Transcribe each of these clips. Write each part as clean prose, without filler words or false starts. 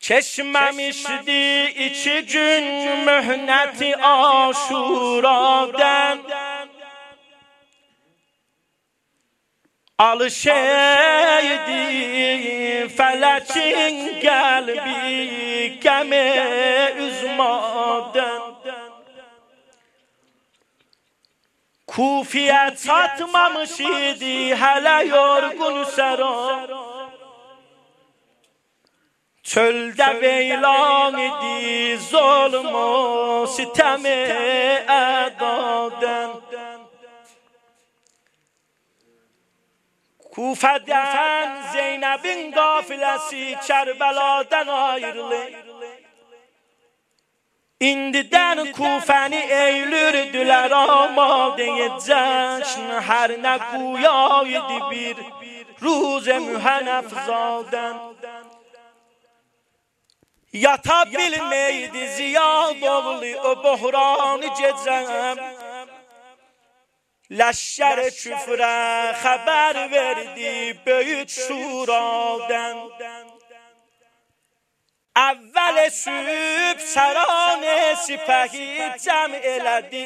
Keçməmişdi 2 gün möhnəti Aşuradan, alışaydı fələkin qəlbi qəmə üzmadan. Kufiyə çatmamış idi hələ yorğun səra, çöldə veylan idi zulm o sitem ədadan. Kufədən Zeynəbin qafiləsi Kərbəladan ayrılır. İndidən Kufəni eylürdülər amadə-i cəşn, hər nə quya idi bir ruz mühənəfzadən. Yata bilməydi Ziyad oğlu o buhranı gecəm, Ləşşər küfrə xəbər verdi böyük şuradan. Əvvəl sübh səranə sipəhi cəm elədi,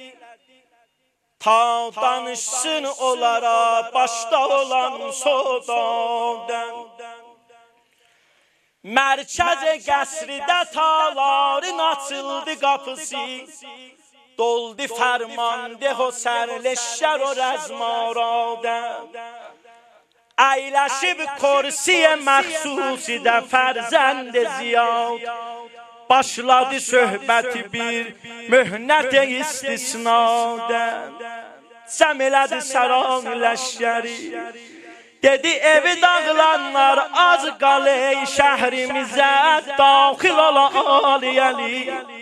ta danışsın onlara başda olan sodadan. Mərkəz qəsridə taların açıldı qapısı, doldu fərmandeh o sərleşər o rəzmaradan. Əyləşib kursiyə məxsusidə fərzənd Ziyad, başladı söhbəti bir möhnət istisnadan. Cəm elədi saran ləşkəri, dedi evi dağılanlar az qalə şəhrimizə daxil ola aliyəli.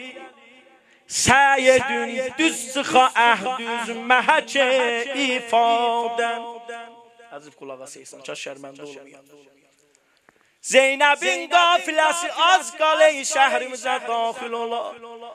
Səy edün düz çıxa əhdüz məhəkə ifadən. Əzif qulağa seysən, kaş şərməndə olmayın. Zeynəbin qafiləsi az qalə şəhrimizə daxil ola,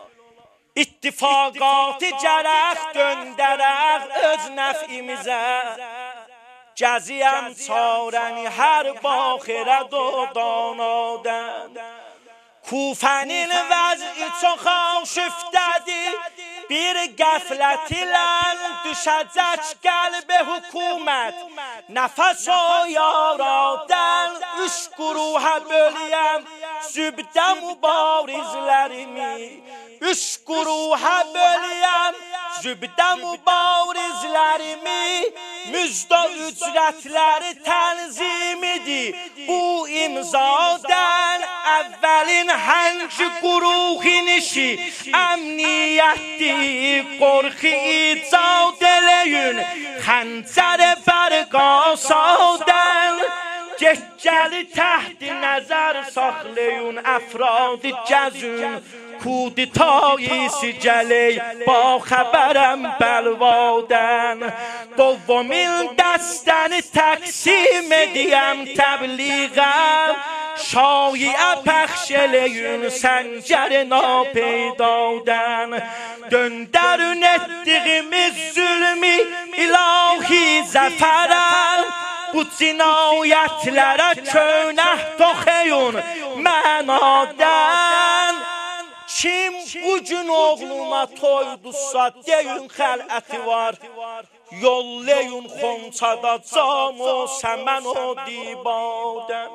İttifaqatı gərək döndərək öz nəfimizə, gəziyəm çarəni hər baxirə dodanadən. Kufənin vəzi çox aşüftədir, bir qəflət ilə düşəcək qəlbə hökumət. Nəfəs o yaradan 3 quruhə bölüyəm sübdə mübarizlərimi. 3 quruhə bölüyəm sübdə mübarizlərimi. Müjdə ücrətləri tənzimidir bu imzadan. Əvvəlin hənci quruhin işi əmniyyətdir, qorxu icad eləyün xəncər bərqasadan. Gəli təhti nəzər saxlayın əfradı gəzün, kuditayisi gələk ba xəbərəm bəlvadən. Dovumin dəstəni təqsim ediyəm təbliğəm, şayiə pəxş eləyün səncər napeydadən. Döndərün etdiyimiz zülmü ilahi zəfərəm, bu cinayətlərə könəh toxuyun mənadən. Kim bu gün oğluna toydursa deyin xələti var, yollayın xonçada cam o səmən o dibadən.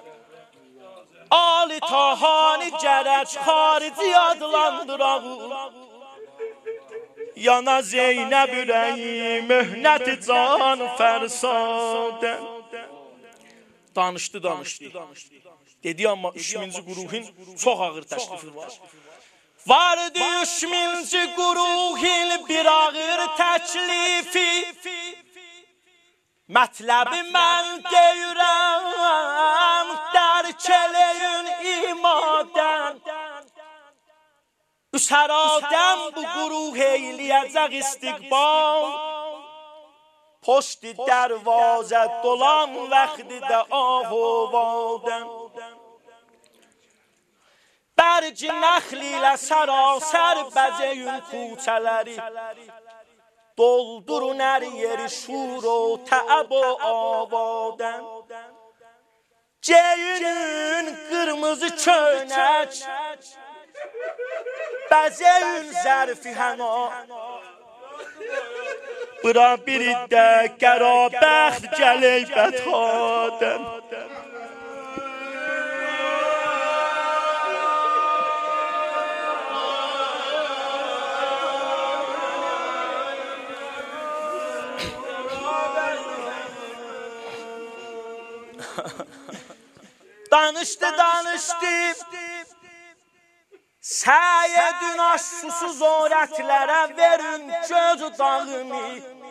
Ali tahani gərək xarici adlandırağı, yana Zeynəb ürəyi möhnəti can fərsadən. Danışdı. Dedi amma 3000-ci quruhin çox ağır təklifi var. Vardı 3000-ci quruhin bir ağır təklifi, mətləbi mən deyirəm dərk eləyin imadən. Üsəradən bu quruh eyləyəcək istiqbal, poşti dərvazə dolan vaxtdə ahovadən. Bərci nəxl ilə sərasər bəzəyün kuçələri, doldurun hər yeri şur o təəb o avadən. Ceyünün qırmızı çönək Bəzəyün zərfi həna Bura biri də qərabəxt gələk bəthadən Danışdı Səy edin aşsusuz öğretlərə verin göz dağını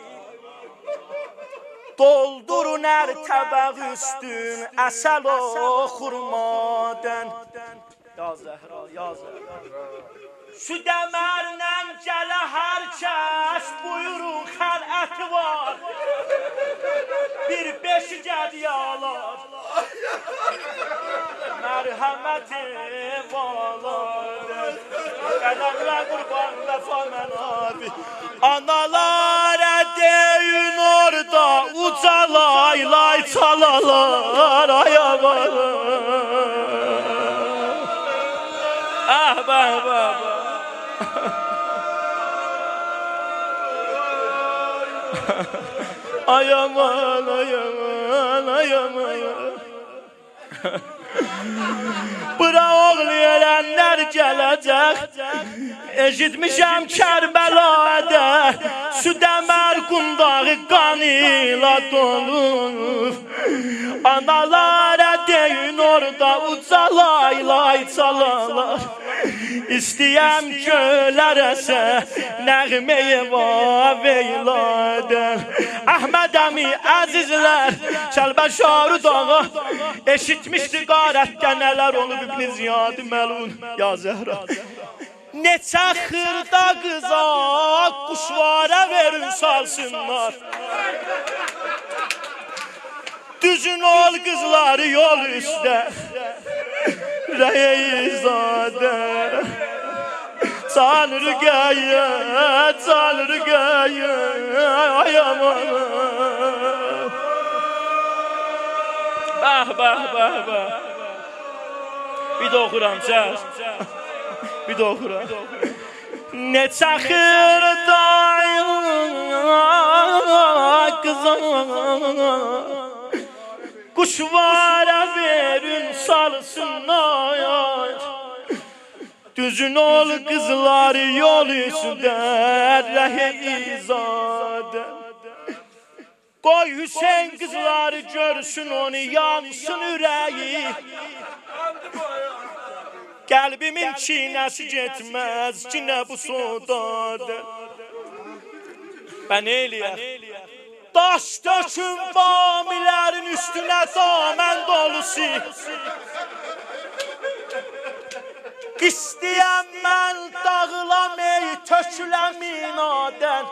Doldurun hər təbəq üstün əsəl o xurmadən Ya Zəhra, ya Zəhra Şu dəmərlə gələ hər kəs buyurun xələti var Bir beşi gədiyalar Mərhəməti valadır Qədəmlə qurban vəfa mənabi Analara deyin orada ucalay lay çalalar ayabalar Ah baba Ayaman, ayaman, ayaman Bura oğlu yerənlər gələcək Eşitmişəm Kərbəlada Su dəmər qundağı qanıyla dolur Analara deyin orada ucalay lay çalalar İstəyəm gölərəsə nəğməyə vaveyladən Əhməd əmi əzizlər Kəlbəşarı dağı Eşitmişdi qarətdə nələr olub İbn Ziyad-ı Məlun Ya Zəhra Neçə xırda qıza quşvara verin salsınlar Düzün ol qızları yol üstə Rəyizadə Çalır gəyə, çalır gəyə Ayaman Bəh, bəh, bəh, bəh Bir də oxuram, çəz Bir də oxuram Neçə xırda qıza Quşvara verin salsınlar Düzün ol qızlar yol üstə Rəhizadə Qoy Hüseyin qızları görsün onu yansın ürəyi Qəlbimin çiynəsi getməz Cinə bu sodadır Bən eləyər Daş dökün bamilərin üstünə damən dolusu İstəyəm mən dağılam ey töküləm inadən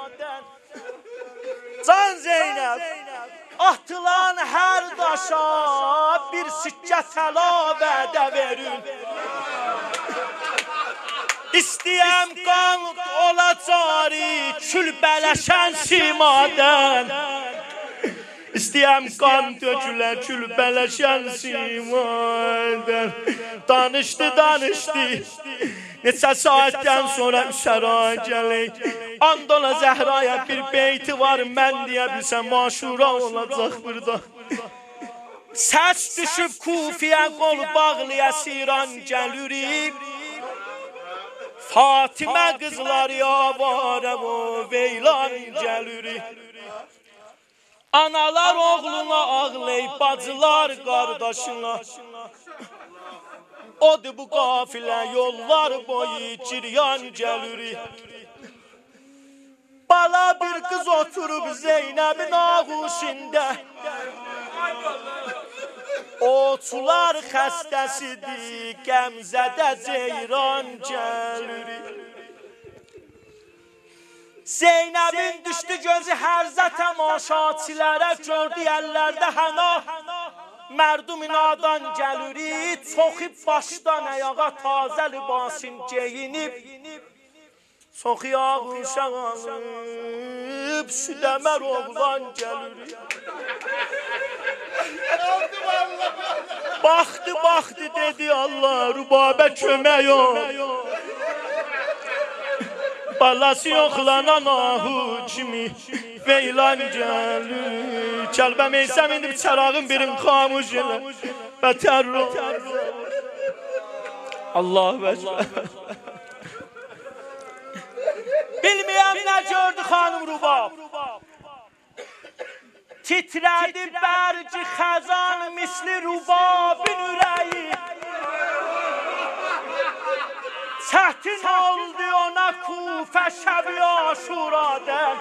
Can Zeynəb Atılan hər daşa bir sikkə təla vədə verin İstəyəm qan ola cari kül bələşən simadən İstəyəm qan dökülə kül bələşən simadən Danışdı Neçə saatdən sonra Üsəra gələk And ola Zəhraya bir beyti var Mən deyə bilsəm maşura olacaq burada Səs düşüb Kufiyə qol bağlıya siran gəlürib Fatimə qızlar yavara o veylan gəlürib Analar oğluna ağlayıb bacılar qardaşına Odur bu qafilə yollar boyu ciryan gəlürük Bala bir qız oturub Zeynəbin ağuşində Oçular xəstəsidir Qəmzədə ceyran gəlürük Zeynəbin düşdü gözü hərzə təmaşaçilərə Gördü əllərdə həna Mərdum inadan gəlürük Çoxib başdan əyağa tazə libasin geyinib Çoxi ağuşaq alıb Südəmər oğlan gəlürük Baktı dedi Allah Rubabə kömək ol. Balası yoxlanan ahu kimi Veylan gəlir. Kəlbəm eysəm indi çərağın birin xamuş elə Bətər ol. Allahu Ekber. Bilməyəm nə gördü xanım Rubab. Titrədi bərci xəzan misli Rubabın ürəyi. Çətin oldu ona Kufə şəbi Aşuradən.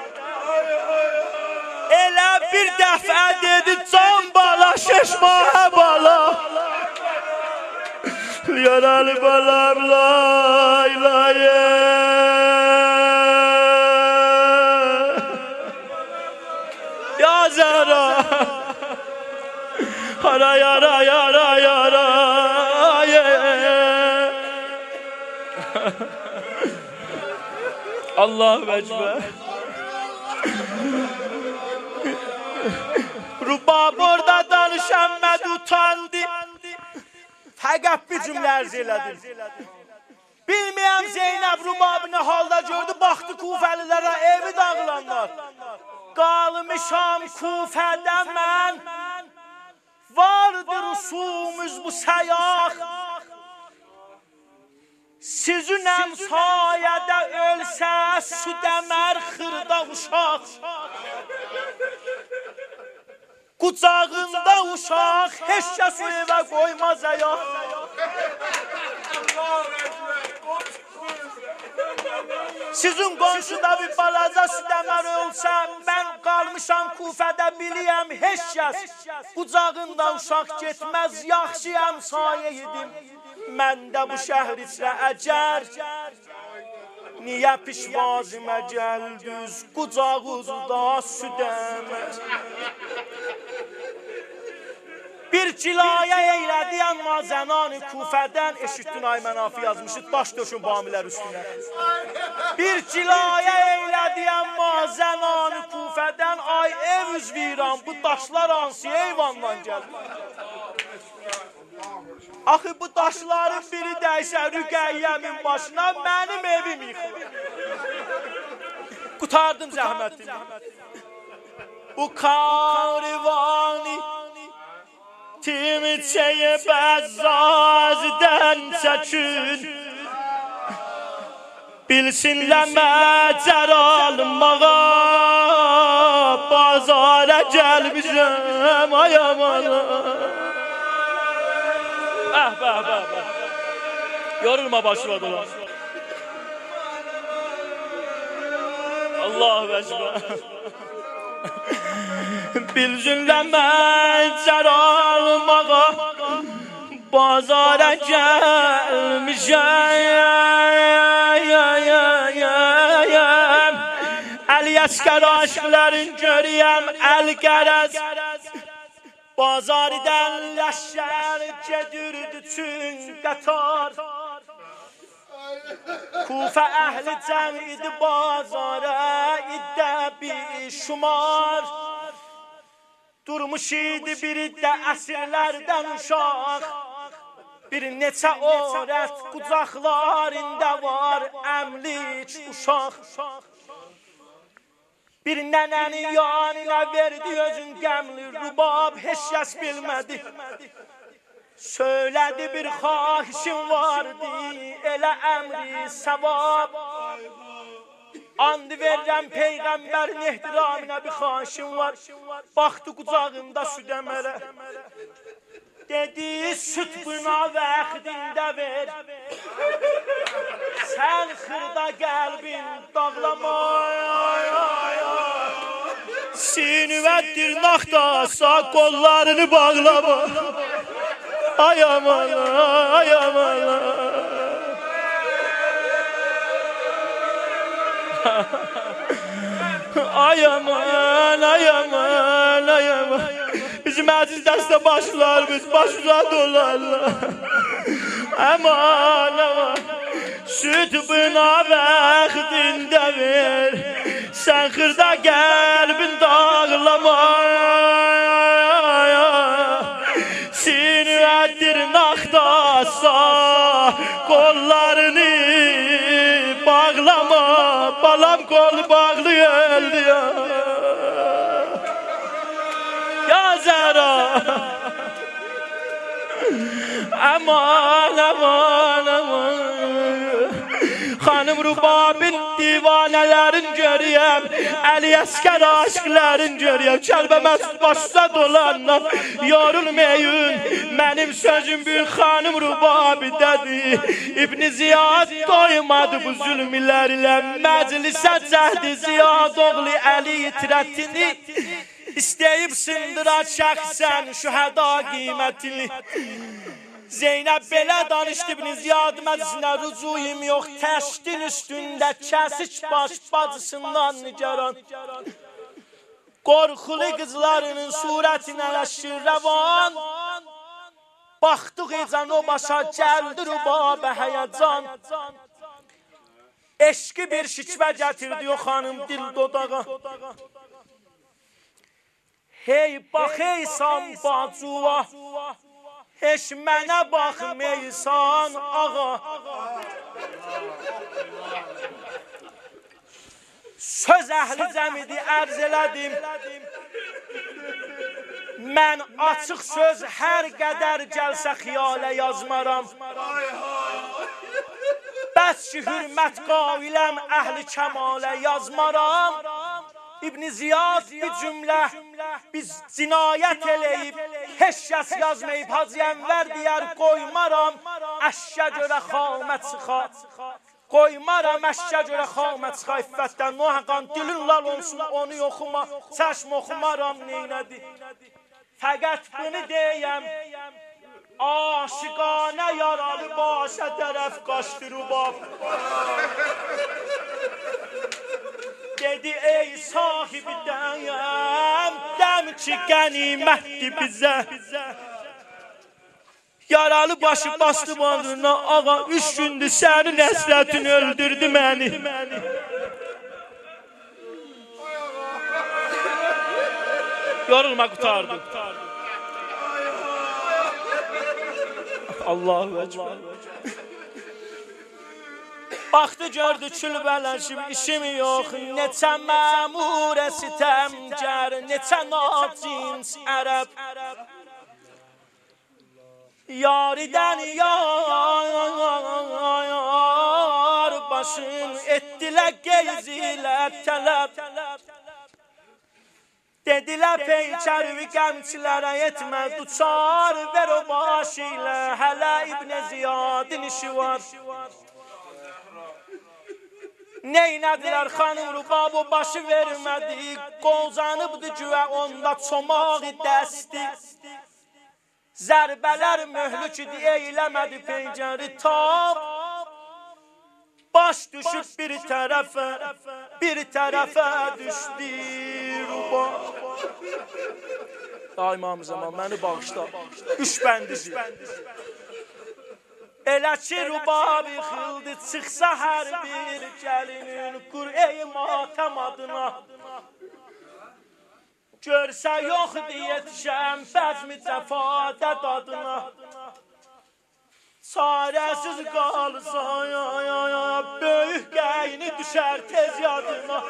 Elə bir dəfə dedi can bala şeşmahə bala. Yaralı balam lay lay. Ya Zəhra. Hara yara yara yara. Allahu Ekber. Rubab orada danışanmadı, utandı. Fəqət bir cümlə ərz elədim. Bilməyəm Zeynəb Rubabı nə halda gördü, baxdı Kufəlilərə, evi dağılanlar. Qalmışam Kufədə mən, vardır usumuz bu səyah. Sizünəm sayədə ölsə, su dəmər xırda uşaq. Qucağında uşaq, heç kəs evə qoymaz əyaq. Sizin qonşuda bir balaca su dəmər ölsə, mən qalmışam Kufədə biliyəm, heç kəs. Qucağında uşaq getməz, yaxşıyam sayə yedim. Məndə bu şəhər içrə əcər. Niyə pişvazimə gəldüz, qucağızda su dəmər. Bir cilayə eylədi amma zənani Kufədən. Eşitdin ay mənafi yazmışı, daş döşün bamilər üstünə. Bir cilayə eylədi amma zənani Kufədən. Ay ev üzviran, bu daşlar hansı eyvandan gəlir? Axı bu daşların biri dəysə Rüqəyyəmin başına, mənim evim yıxılır. Qutardım zəhmətimi. Bu karivani timçəyə bəzzazdən çəkin. Bilsinlər məcər almağa, bazara gəlmişəm ayamana. Bəh. Yorulma başıma dolan. Allahu Ekber. Bilsinlər məcər almağa, bazara gəlmişəm. Əli əskər aşqların görəyəm, əl qərəz. Bazardan ləşər gedirdi çün qatar. Kufə əhli cəm idi bazara, iddə bir şumar. Durmuş idi bir iddə əsirlərdən uşaq. Bir neçə orət qucaqlarında var əmlik uşaq. Bir nənəni yanına verdi özün qəmli Rubab, heç kəs bilmədi. Söylədi bir xahişim vardı, elə əmri savab. And verirəm Peyğəmbərin ehtiramına bir xahişim var. Baxdı qucağında su dəmərə. Dedi süt buna vaxtində ver. Sən xırda qəlbin dağlama. Sinüvətdir naxtasa qollarını bağlama. Ay aman, ay aman. Ay aman, ay aman, ay aman. Bizim əziz dəstə başlarımız başuca dolarlar. Aman, aman. Süt buna vaxtində ver. Sən xırda qəlbin dağlama. sin və dırnaqdasa qollarını bağlama, balam qol bağlı öldü ya. Ya Zəhra, aman, aman, aman. Xanım Rubabin divanələrin görüyəm, Əli Əskər aşqlərin görüyəm. Kəlbə məsud başsa dolanlar, yorulmayın, mənim sözüm bir Xanım Rubabidədir. İbn Ziyad doymadı bu zülmlərlə, məclisə cəhdi Ziyad oğlu Əli itirətini İstəyib sındıra şəxsən şühəda qiymətini. Zeynəb belə danışdı İbn Ziyad məclisinə, rücuyum yox, təşdin üstündə kəsik baş bacısından nigaran. Qorxulu qızlarının surətinə əşir rəvan, baxdıq ecən o başa gəldi rübabə həyəcan. Eşqi bir şikvə gətirdi o xanım dil dodağa. Hey bax ey san bacuva, heç mənə baxmaysan ağa. Söz əhli cəmidi ərz elədim, mən açıq söz hər qədər gəlsə xiyalə yazmaram. Bəs ki hürmət qaviləm əhli kəmalə yazmaram. İbn Ziyad bir cümlə biz cinayət eləyib, heç kəs yazmayıb, Hacı Ənvər deyər qoymaram, əşşə görə xamə çıxa. Qoymaram əşşə görə xamə çıxa iffətdən, nohaqan dilin lal olsun, onu oxuma, çəşm oxumaram neynədi. Fəqət bunu deyəm, aşiqanə yaralı başa tərəf qaçdı rübab. Dedi ey sahibi dəyəm, dəm ki qənimətdir bizə. Yaralı başı bastı bandırına, ağa 3 gündür sənin həsrətin öldürdü məni. Yorulma qutardı. Allahu Ekber. Baxdı gördü külbələşib işim yox, neçə məmurə sitəmgər, neçə nacins ərəb. Yaridən yar başın etdilər geyzilə tələb. Dedilər peykərvi qəmçilərə yetməz duçar, ver o başı ilə hələ İbn Ziyadın işi var. Neynədilər xanım Rubab o başı vermədi, qozanıbdı güvə onda çomağı dəsti. Zərbələr möhlük idi, eyləmədi pencəri tab. Baş düşüb bir tərəfə düşdü Rubab. Daimam zaman məni bağışla, 3 bəndici. Elə ki Rubab yıxıldı, çıxsa hər bir gəlinin Qur'ey matəm adına. Görsə yoxdur yetişəm bəzmi cəfadət adına. Çarəsiz qalsa böyük qəyni düşər tez yadına.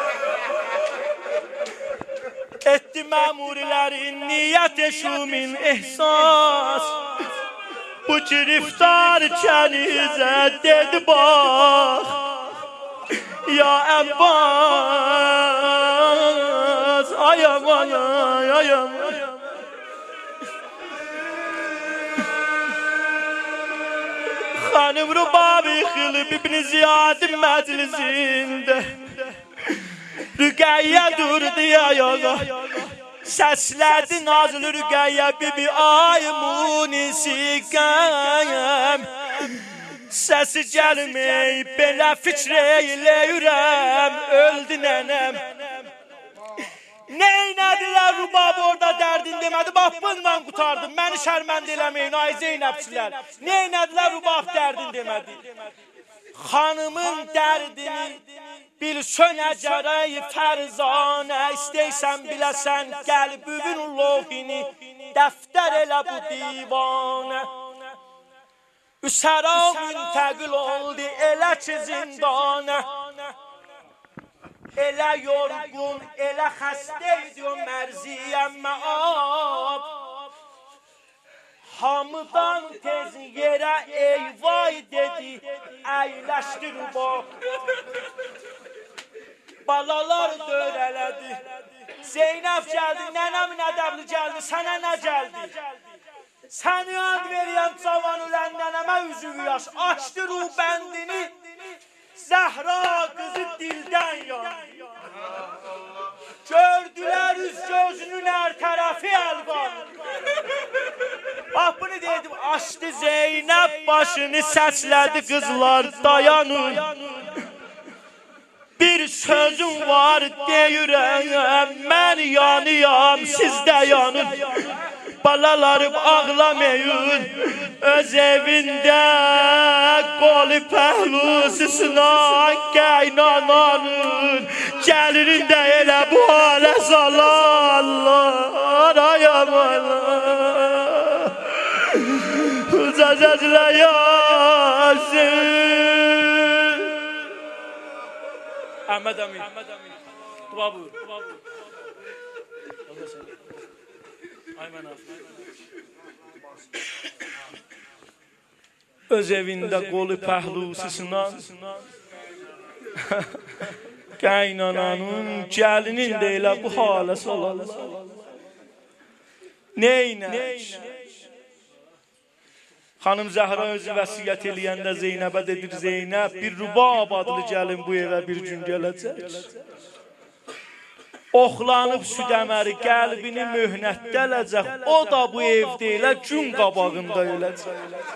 Etdi məmurilərin niyyət eşumin ehsas. Bu giriftar kənizə dedi bax, ya Əbbas, ay aman, ay aman. Xanım Rubab yıxılıb İbn Ziyadın məclisində, Rüqəyyə durdu ayağa. Səslədi nazlı Rüqəyyə bibi ay munisi qəm. Səsi gəlməyib belə fikr eyləyirəm, öldü nənəm. Neynədilər Rubab orada dərdin demədi, bax bundan qutardım, məni şərmənd eləməyin ay Zeynəbçilər. Neynədilər Rubab dərdin demədi. Xanımın dərdini bil sönəcərəy fərzanə, istəysən biləsən qəlbüvün lohini. dəftər elə bu divanə. Üsəra müntəqil oldu elə ki zindana. Elə yorgun, elə xəstə idi o mərziyəm məab. Hamıdan tez yerə eyvay dedi, əyləşdi rübab. Balalar dörələdi. Zeynəb gəldi, nənəmin ədəbli gəldi, sənə nə gəldi? Səni ad veriyəm cavan ölən nənəmə üzüvü yaş. Açdı rubəndini, Zəhra qızı dildən yandı. Gördülər üz gözünün hər tərəfi əlvan. Bax bunu dedim, açdı Zeynəb başını səslədi, qızlar dayanın. Bir sözüm var deyirəm, mən yanıyam, siz də yanın. Balalarım ağlamayın, öz evində qolu pəhlusuna qaynananın gəlirində elə bu halə salarlar. Ayam Allah, ucacacla yazın. Əhməd Əmin, dua buyur. Öz evində qolu pəhlusuna qaynananın gəlinin də elə bu halə salarlar. Neynək? Xanım Zəhra özü vəsiyyət eləyəndə Zeynəbə dedir, Zeynəb bir rübab adlı gəlin bu evə bir gün gələcək. Oxlanıb südəməri qəlbini möhnətdə ələcək, o da bu evdə elə gün qabağında öləcək.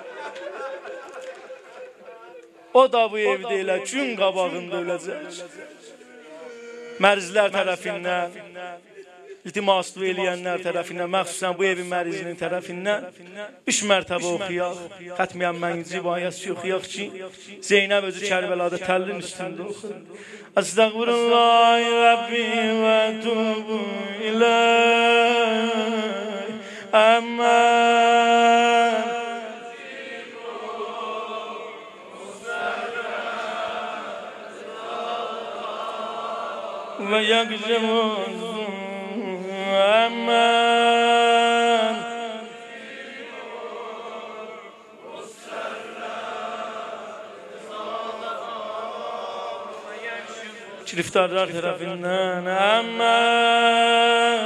O da bu evdə elə gün qabağında öləcək. Mərzlər tərəfindən, iltimaslı eləyənlər tərəfindən, məxsusən bu evin mərizinin tərəfindən 3 mərtəbə oxuyaq. Xətmiyən mənci bayəsi oxuyaq ki, Zeynəb özü Kərbəlada təllin üstündə oxuyaq. Əstəğfirullahi Rabbi və tubu iləy əmmən və yəqcəmuz əmmən Kiriftarlar tərəfindən əmmən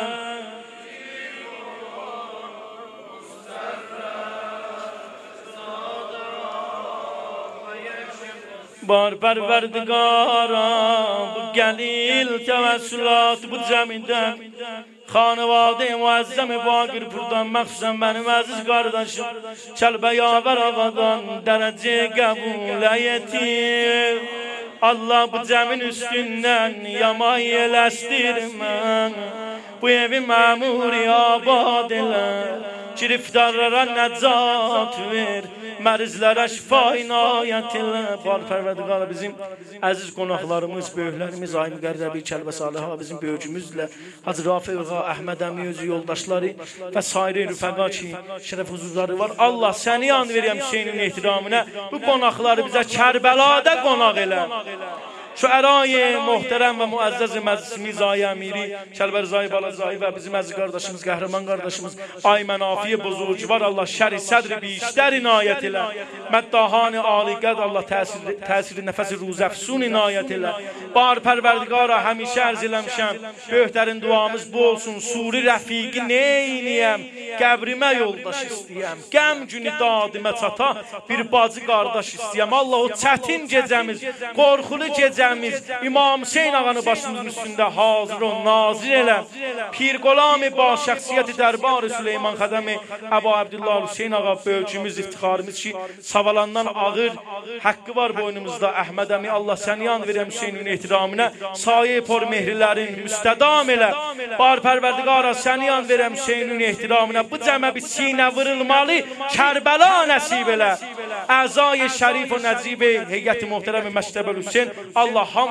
Bar pərverdigara bu gəlil təvəssülat bu cəmidən Xanıvadə-i müəzzəm-i Baqirpurdan məxsusən mənim əziz qardaşım Kəlbəyavər ağadan dərəcə qəbul əyetir Allah bu cəmin üstündən yamay eləstirmən Bu evi məmuri abad elə Giriftarlara nəcat ver Mərizlərə şifa inayət elə Bar pərverdigara bizim əziz qonaqlarımız, böyüklərimiz Ay Müqərrəbi, Kəlbə Salihə bizim böyükümüzlə Hacı Rafi Uğa, Əhməd Əmi özü yoldaşları və sairə rüfəqa ki şərəf huzurları var Allah səni an verəm Hüseynin ehtiramına Bu qonaqları bizə Kərbəlada qonaq elə Şüəra-i muhterem və müəzzəz-i məclisimiz Ay Əmiri, Kəlbər-Zai Balazai və bizim əziz qardaşımız, qəhrəman qardaşımız Ay Mənafi-i Buzurcuvar Allah şəri sədri biştər inayət elə Məddahan-ı aliqəd Allah təsiri nəfəsi ruzəfsun inayət elə Bar pərverdigara həmişə ərz eləmişəm Böyüklərin duamız bu olsun Suri rəfiqi neyniyəm Qəbrimə yoldaş istəyəm Qəm günü dadimə çata Bir bacı qardaş istəyəm Allah o çətin gecəmiz, qorxulu gecəmiz İmam Hüseyin ağanı başımızın üstündə hazır ol, nazir elə Pirqolam-ı ba şəxsiyyəti dərbar-ı Süleyman Xədəmi Əbu Abdullah Hüseyin ağa böyükümüz, iftiharımız ki Savalandan ağır haqqı var boynumuzda Əhməd Əmi Allah səni yan verəm Hüseynin ehtiramına Sayə por mehrilərin müstədam elə Bar pərverdigara səni yan verəm Hüseynin ehtiramına Bu cəmə bir sinə vırılmalı Kərbəla nəsib elə Əzai şərif və nəcib heyəti muhterəm Məktəbəl Hüseyin Allah